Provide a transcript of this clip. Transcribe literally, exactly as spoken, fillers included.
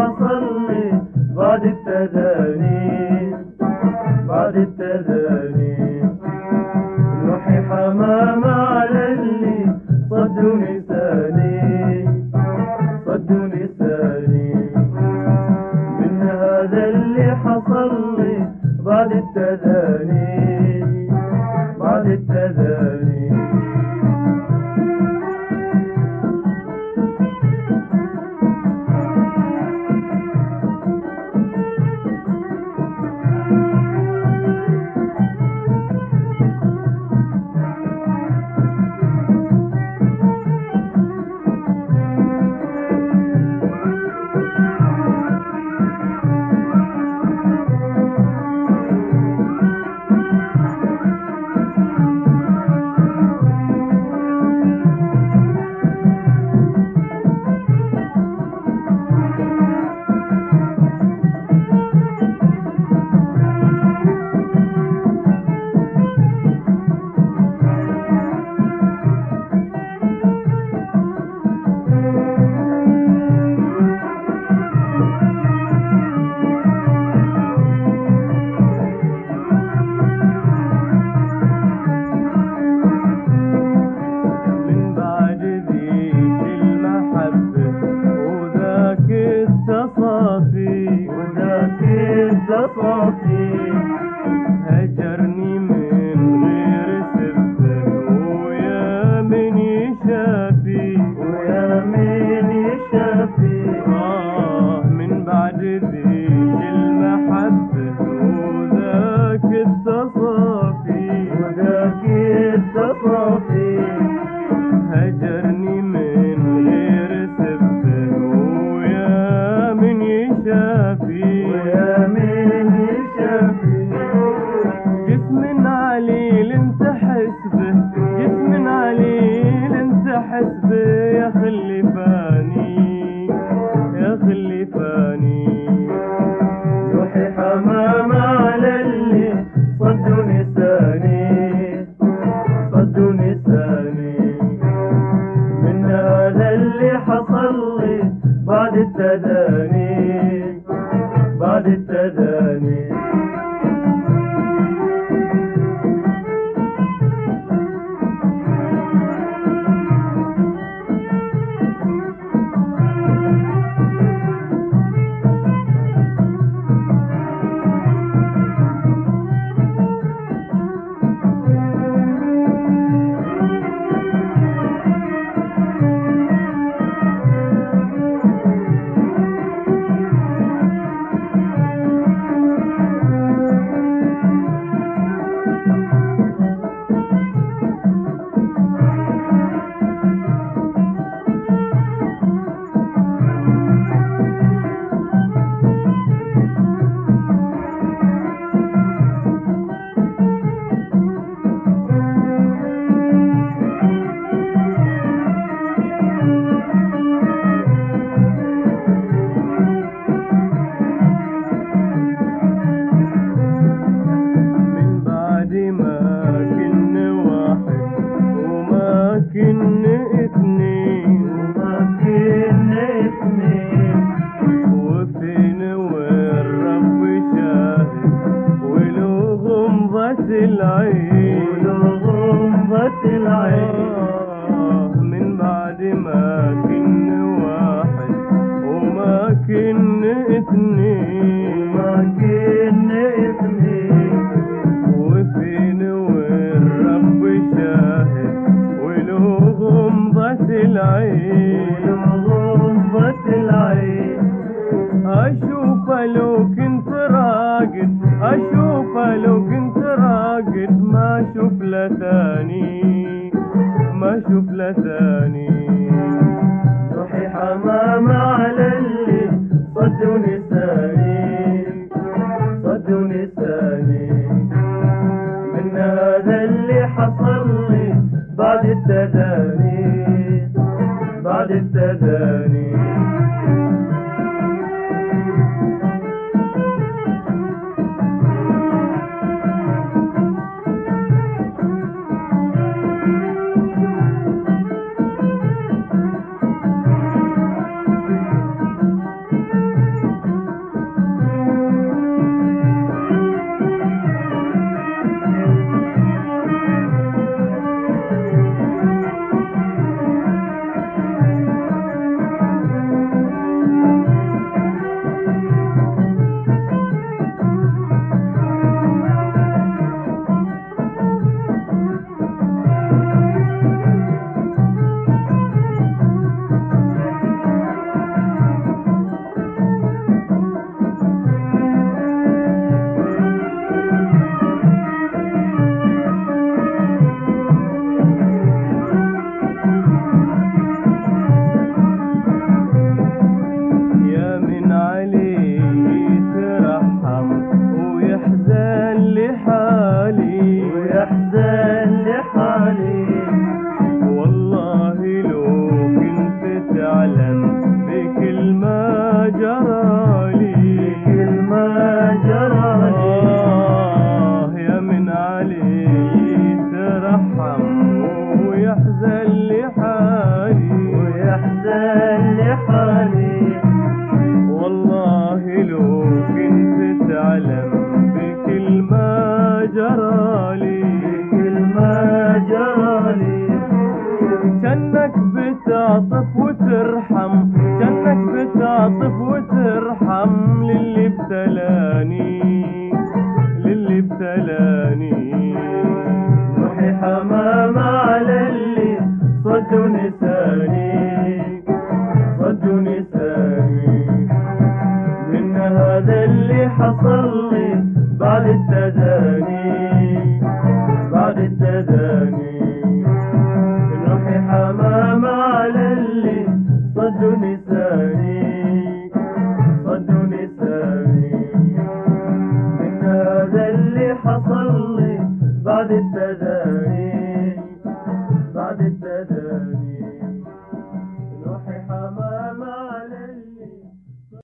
حصل لي بعد التداني بعد التداني. روحي حمامة على اللي صدوا لساني صدوا لساني. من هذا اللي حصل لي بعد التداني بعد التداني. هجرني من غير سبب ويا من يشافي ويا من يشافي. آه من بعد ذيك المحبة وذاك التصافي وذاك التصافي. هجرني من غير سبب ويا من يشافي ويا من يشافي. جسم عليل انت حسبه جسم عليل انت حسبه. يا خلفاني يا خلفاني. روحي حمامة على اللي صدوا لساني صدوا لساني. من هذا اللي حصل لي بعد التداني بعد التداني. غمضة العين من بعد ما كن واحد وما كن اثنين وما كن اثنين. وفين والرب شاهد وله غمضة العين غمضة العين. اشوف لو كنت راقد اشوف لو كنت راقد ما اشوف لا ثاني ما اشوف لا ثاني. روحي حمامة على اللي صدوا لساني صدوا لساني. من هذا اللي حصل لي بعد التداني بعد التداني. حصل لي بعد التداني بعد التداني روحي حمامة على اللي صدوا نساني صدوا نساني من هذا اللي حصل لي بعد التداني